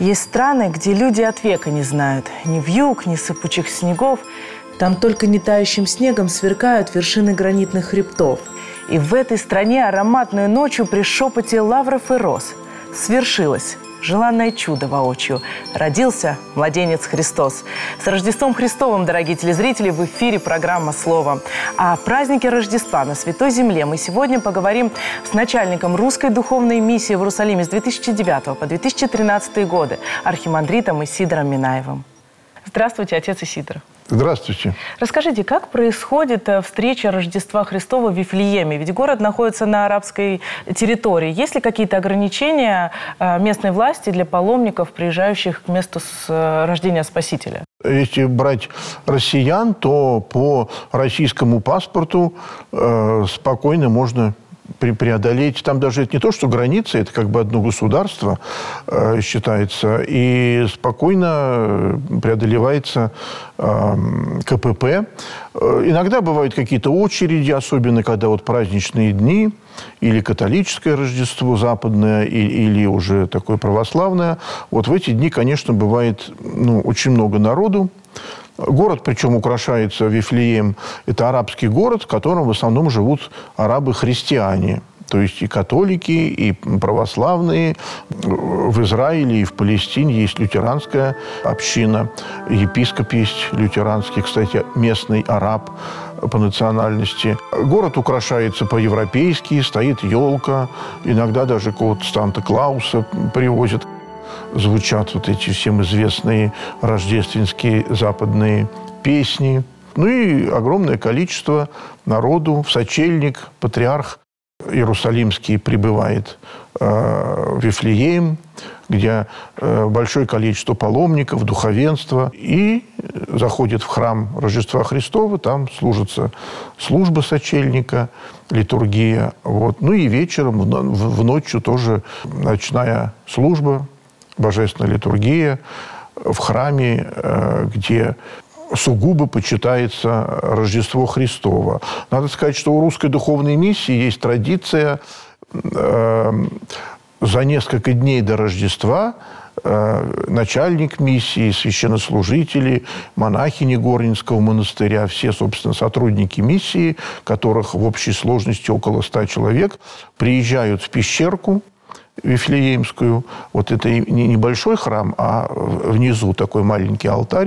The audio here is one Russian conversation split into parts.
Есть страны, где люди от века не знают ни вьюг, ни сыпучих снегов. Там только не тающим снегом сверкают вершины гранитных хребтов. И в этой стране ароматной ночью при шепоте лавров и роз свершилось желанное чудо воочию. Родился младенец Христос. С Рождеством Христовым, дорогие телезрители, в эфире программа «Слово». О празднике Рождества на Святой Земле мы сегодня поговорим с начальником русской духовной миссии в Иерусалиме с 2009 по 2013 годы, архимандритом Исидором Минаевым. Здравствуйте, отец Исидор. Здравствуйте. Расскажите, как происходит встреча Рождества Христова в Вифлееме? Ведь город находится на арабской территории. Есть ли какие-то ограничения местной власти для паломников, приезжающих к месту рождения Спасителя? Если брать россиян, то по российскому паспорту спокойно можно преодолеть. Там даже это не то, что граница, это как бы одно государство считается. И спокойно преодолевается КПП. Иногда бывают какие-то очереди, особенно когда вот праздничные дни, или католическое Рождество западное, или уже такое православное. Вот в эти дни, конечно, бывает очень много народу. Город, причем украшается Вифлеем, это арабский город, в котором в основном живут арабы-христиане. То есть и католики, и православные. В Израиле и в Палестине есть лютеранская община. Епископ есть лютеранский, кстати, местный араб по национальности. Город украшается по-европейски, стоит елка. Иногда даже какого-то Санта-Клауса привозят. Звучат вот эти всем известные рождественские западные песни. Ну и огромное количество народу. В сочельник патриарх Иерусалимский прибывает в Вифлеем, где большое количество паломников, духовенства. И заходит в храм Рождества Христова, там служится служба сочельника, литургия. Вот. Ну и вечером, в ночью тоже ночная служба, божественная литургия в храме, где сугубо почитается Рождество Христово. Надо сказать, что у русской духовной миссии есть традиция за несколько дней до Рождества начальник миссии, священнослужители, монахини Горнинского монастыря, все, собственно, сотрудники миссии, которых в общей сложности около 100 человек, приезжают в пещерку Вифлеемскую. Вот это не небольшой храм, а внизу такой маленький алтарь.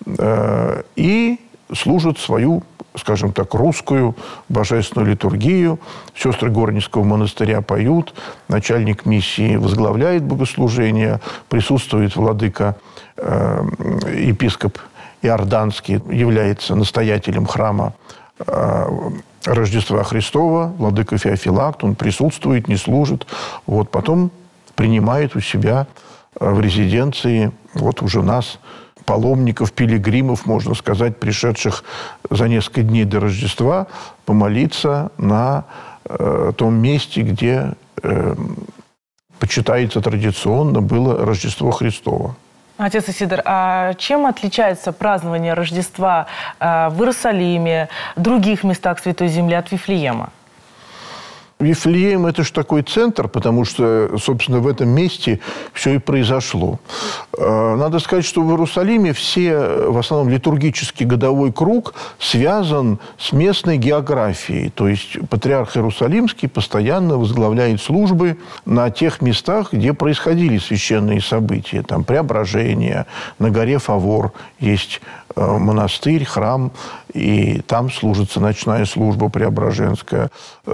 И служат свою, скажем так, русскую божественную литургию. Сестры Горнинского монастыря поют. Начальник миссии возглавляет богослужение. Присутствует владыка, епископ Иорданский, является настоятелем храма Рождества Христова, владыка Феофилакт, он присутствует, не служит. Вот, потом принимает у себя в резиденции, вот уже нас, паломников, пилигримов, можно сказать, пришедших за несколько дней до Рождества, помолиться на том месте, где почитается традиционно было Рождество Христово. Отец Исидор, а чем отличается празднование Рождества в Иерусалиме, других местах Святой Земли от Вифлеема? Вифлеем – это же такой центр, потому что, собственно, в этом месте все и произошло. Надо сказать, что в Иерусалиме в основном литургический годовой круг связан с местной географией. То есть патриарх Иерусалимский постоянно возглавляет службы на тех местах, где происходили священные события. Там Преображение, на горе Фавор есть монастырь, храм, и там служится ночная служба преображенская.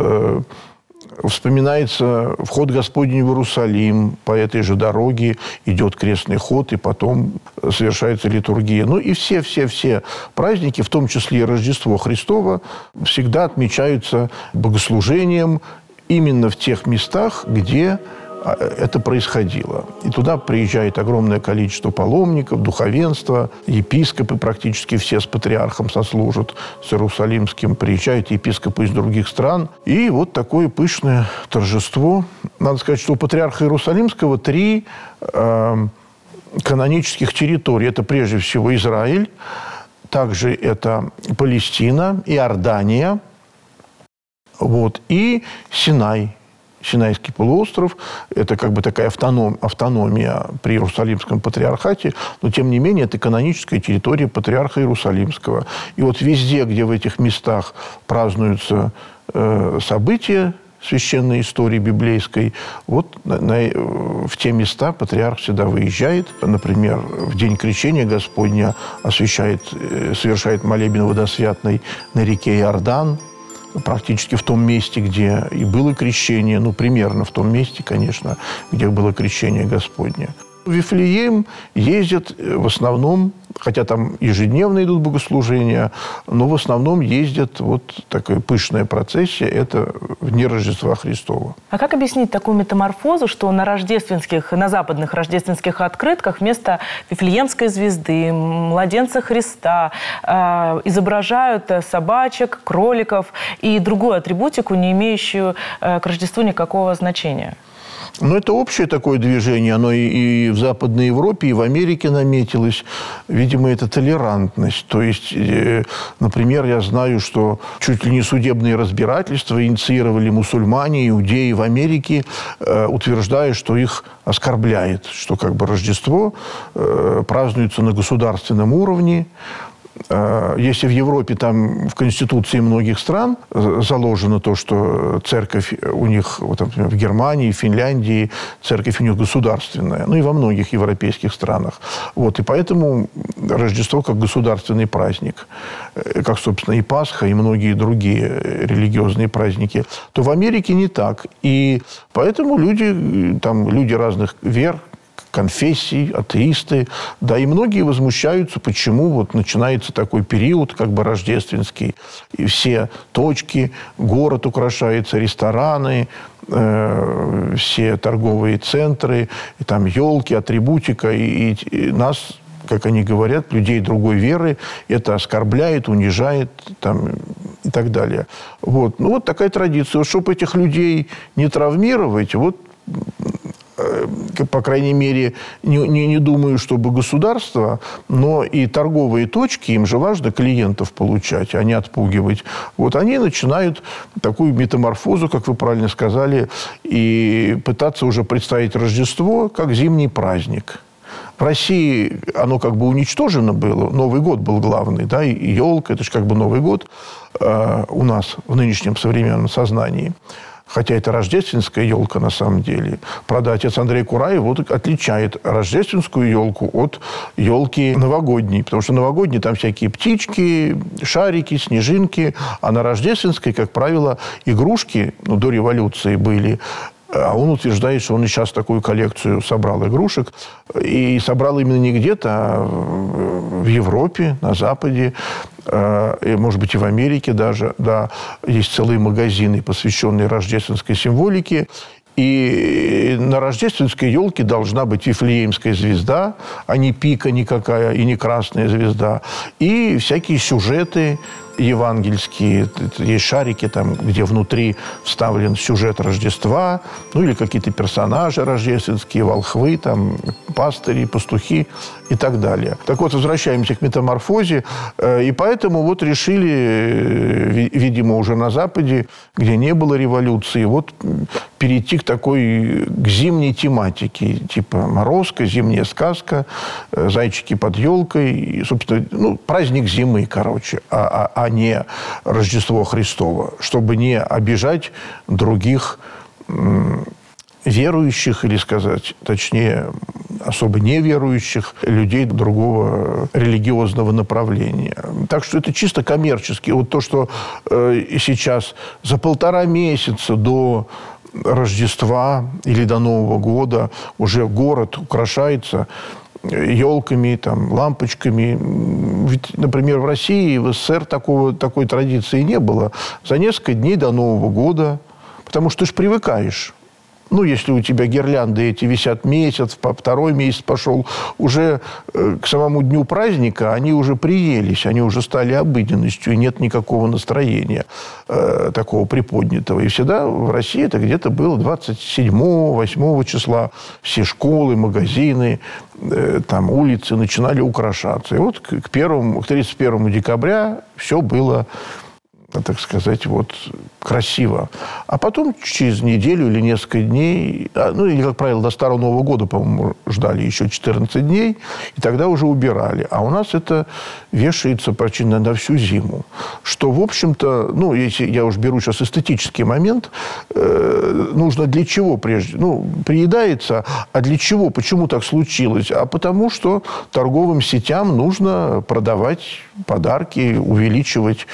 Вспоминается вход Господень в Иерусалим. По этой же дороге идет крестный ход, и потом совершается литургия. Ну и все праздники, в том числе и Рождество Христово, всегда отмечаются богослужением именно в тех местах, где это происходило. И туда приезжает огромное количество паломников, духовенства, епископы практически все с патриархом сослужат, с Иерусалимским. Приезжают епископы из других стран. И вот такое пышное торжество. Надо сказать, что у патриарха Иерусалимского 3 канонических территорий. Это прежде всего Израиль, также это Палестина, Иордания, вот, и Синай. Синайский полуостров. Это как бы такая автономия при Иерусалимском патриархате, но, тем не менее, это каноническая территория патриарха Иерусалимского. И вот везде, где в этих местах празднуются события священной истории библейской, вот в те места патриарх всегда выезжает. Например, в день крещения Господня совершает молебен водосвятный на реке Иордан, практически в том месте, где и было крещение, примерно в том месте, конечно, где было крещение Господне. В Вифлеем ездят в основном, хотя там ежедневно идут богослужения, но в основном ездят вот такая пышная процессия, это в дни Рождества Христова. А как объяснить такую метаморфозу, что на западных рождественских открытках вместо Вифлеемской звезды, младенца Христа изображают собачек, кроликов и другую атрибутику, не имеющую к Рождеству никакого значения? Это общее такое движение, оно и в Западной Европе, и в Америке наметилось. Видимо, это толерантность. То есть, например, я знаю, что чуть ли не судебные разбирательства инициировали мусульмане, иудеи в Америке, утверждая, что их оскорбляет, что как бы Рождество празднуется на государственном уровне. Если в Европе, там в Конституции многих стран заложено то, что церковь у них, вот, например, в Германии, в Финляндии, церковь у них государственная, и во многих европейских странах. И поэтому Рождество как государственный праздник, как, собственно, и Пасха, и многие другие религиозные праздники, то в Америке не так. И поэтому люди разных вер, конфессий, атеисты, и многие возмущаются, почему начинается такой период, как бы рождественский, и все точки, город украшается, рестораны, все торговые центры, и там елки, атрибутика, и нас, как они говорят, людей другой веры, это оскорбляет, унижает, и так далее. Вот такая традиция. Чтобы этих людей не травмировать, по крайней мере, не думаю, чтобы государство, но и торговые точки, им же важно клиентов получать, а не отпугивать. Они начинают такую метаморфозу, как вы правильно сказали, и пытаться уже представить Рождество как зимний праздник. В России оно как бы уничтожено было. Новый год был главный, и елка, это же как бы Новый год у нас в нынешнем современном сознании. Хотя это рождественская елка на самом деле. Правда, отец Андрей Кураев отличает рождественскую елку от елки новогодней. Потому что новогодней там всякие птички, шарики, снежинки. А на рождественской, как правило, игрушки, до революции были. А он утверждает, что он и сейчас такую коллекцию собрал игрушек. И собрал именно не где-то, а в Европе, на Западе. И, может быть, и в Америке даже. Да, есть целые магазины, посвященные рождественской символике. И на рождественской елке должна быть Вифлеемская звезда, а не пика никакая и не красная звезда. И всякие сюжеты евангельские. Есть шарики, где внутри вставлен сюжет Рождества, или какие-то персонажи рождественские, волхвы, пастыри, пастухи и так далее. Так вот, возвращаемся к метаморфозе. И поэтому решили, видимо, уже на Западе, где не было революции, перейти к зимней тематике. Типа морозка, зимняя сказка, зайчики под елкой. И, собственно, праздник зимы, а не Рождество Христово, чтобы не обижать других верующих, или сказать, точнее, особо неверующих людей другого религиозного направления. Так что это чисто коммерчески. То, что сейчас за 1,5 месяца до Рождества или до Нового года уже город украшается елками, лампочками. Ведь, например, в России, в СССР такой традиции не было. За несколько дней до Нового года. Потому что ты же привыкаешь. Если у тебя гирлянды эти висят месяц, 2-й месяц пошел, уже к самому дню праздника они уже приелись, они уже стали обыденностью, и нет никакого настроения такого приподнятого. И всегда в России это где-то было 27-8 числа. Все школы, магазины, улицы начинали украшаться. И к 31 декабря все было так сказать, вот красиво. А потом через неделю или несколько дней, ну, или, как правило, до Старого Нового года, по-моему, ждали еще 14 дней, и тогда уже убирали. А у нас это вешается почти на всю зиму. Что, в общем-то, ну, если я уж беру сейчас эстетический момент, нужно для чего прежде? Ну, приедается, а для чего? Почему так случилось? А потому что торговым сетям нужно продавать подарки, увеличивать,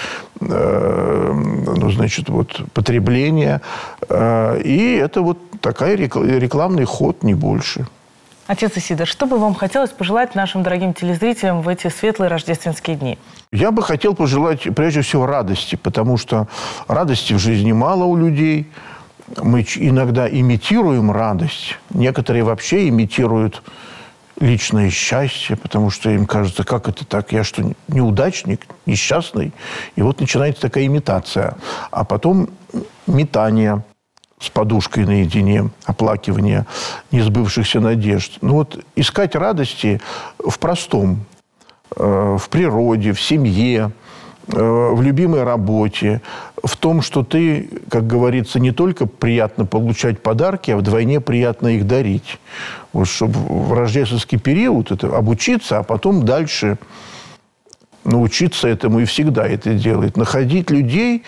ну, значит, вот, потребление. И это вот такой рекламный ход, не больше. Отец Исидор, что бы вам хотелось пожелать нашим дорогим телезрителям в эти светлые рождественские дни? Я бы хотел пожелать, прежде всего, радости, потому что радости в жизни мало у людей. Мы иногда имитируем радость. Некоторые вообще имитируют личное счастье, потому что им кажется, как это так, я что, неудачник, несчастный? И вот начинается такая имитация. А потом метание с подушкой наедине, оплакивание несбывшихся надежд. Ну вот искать радости в простом, в природе, в семье, в любимой работе, в том, что ты, как говорится, не только приятно получать подарки, а вдвойне приятно их дарить. Вот, чтобы в рождественский период это обучиться, а потом дальше научиться этому и всегда это делать. Находить людей,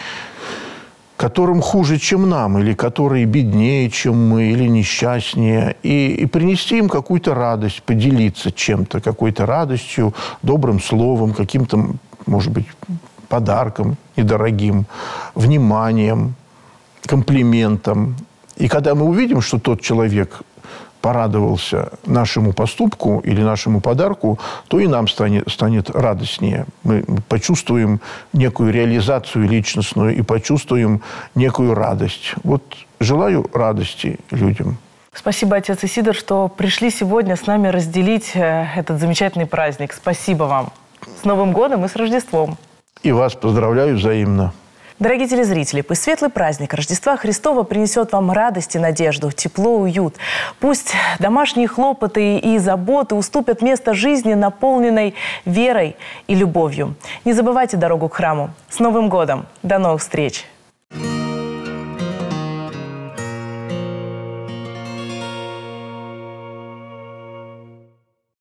которым хуже, чем нам, или которые беднее, чем мы, или несчастнее, и принести им какую-то радость, поделиться чем-то, какой-то радостью, добрым словом, каким-то, может быть, подарком недорогим, вниманием, комплиментом. И когда мы увидим, что тот человек порадовался нашему поступку или нашему подарку, то и нам станет радостнее. Мы почувствуем некую реализацию личностную и почувствуем некую радость. Вот желаю радости людям. Спасибо, отец Исидор, что пришли сегодня с нами разделить этот замечательный праздник. Спасибо вам. С Новым годом и с Рождеством. И вас поздравляю взаимно. Дорогие телезрители, пусть светлый праздник Рождества Христова принесет вам радость и надежду, тепло, уют. Пусть домашние хлопоты и заботы уступят место жизни, наполненной верой и любовью. Не забывайте дорогу к храму. С Новым годом! До новых встреч!